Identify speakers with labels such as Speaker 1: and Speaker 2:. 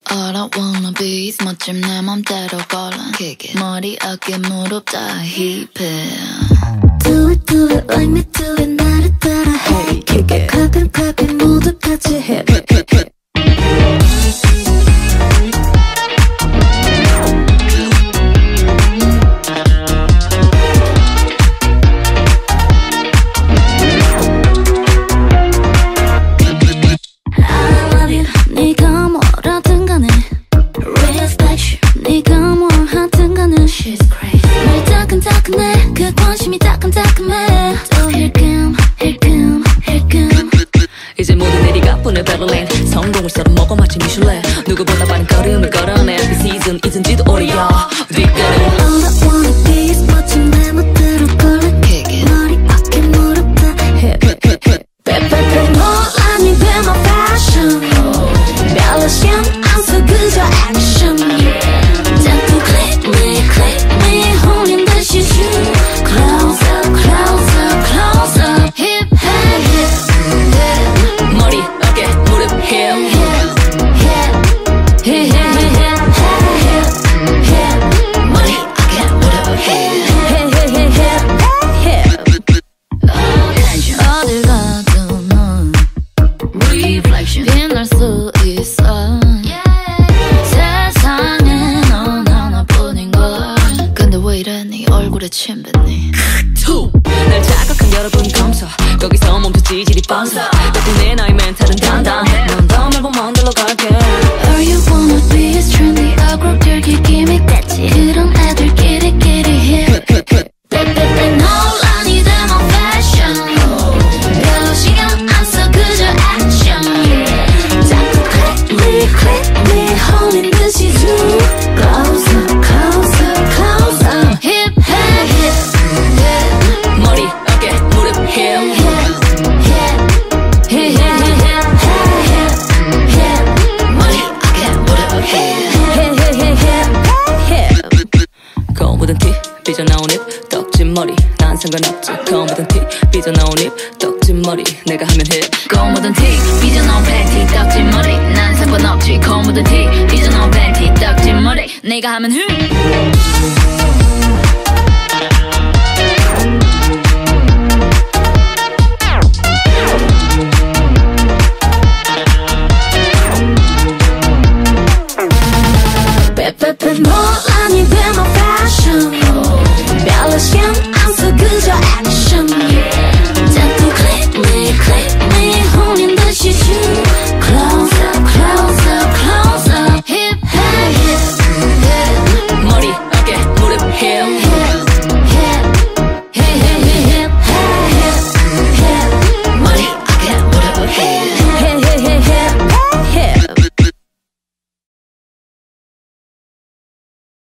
Speaker 1: All I wanna be is 멋짐 내 맘대로 걸어 머리 어깨 무릎 다 힙해
Speaker 2: Do it like me do it 나를 따라 해 가끔 모두 같이 해 네가 뭐라든 간에 Respect you 네가 뭘 하든 간에 She's crazy 말 따끈따끈해 그 관심이 따끈따끈해 또 힐끔
Speaker 3: 이제 모두 내리가 보내 베를린 성공을 썰어 먹어 마치 미슐랭 누구보다 빠른 걸음을 걸어내 그 시즌 잊은지도 오래야 뒷걸음
Speaker 2: All I wanna be is 멋진 내 멋대로 걸어 머리 어깨 무릎 다 해 빼빼빼 몰라 니 be my fashion 멜로디는 안써 그저 액션 자꾸 click me 홀린 듯이 shoot Close up hip
Speaker 3: 머리 어깨 무릎 힙
Speaker 1: 어딜 가도 넌 Reflection 빛날 수 있어 세상에 넌 하나뿐인걸 근데 왜 이래 네 얼굴에 침 뱉니
Speaker 3: 날 자극한 여러분 검사 거기서 멈춰 지질이 뻔서 덕분에 나의 멘탈은 단단해 넌 더 말고 먼 데로 갈게
Speaker 2: All you wanna be is trendy 어그로들기 기믹 됐지 그런 애들끼리 해 빼빼빼 놀라 니 데모 패션 별로 신경 안 써 그저 액션 자꾸 click me 홀린 듯이 zoom Close up hip
Speaker 3: 머리 어깨 무릎 힙 거울 묻은 티 삐져나온 입 떡진 머리 난 상관없지 거울 묻은 티 삐져나온 입 떡진 머리 내가 하면 해
Speaker 1: 거울 묻은 티 삐져나온 팬티 떡진 머리 난 상관없지 거울 묻은 티 삐져나온 팬티 떡진 머리 내가 하면 흠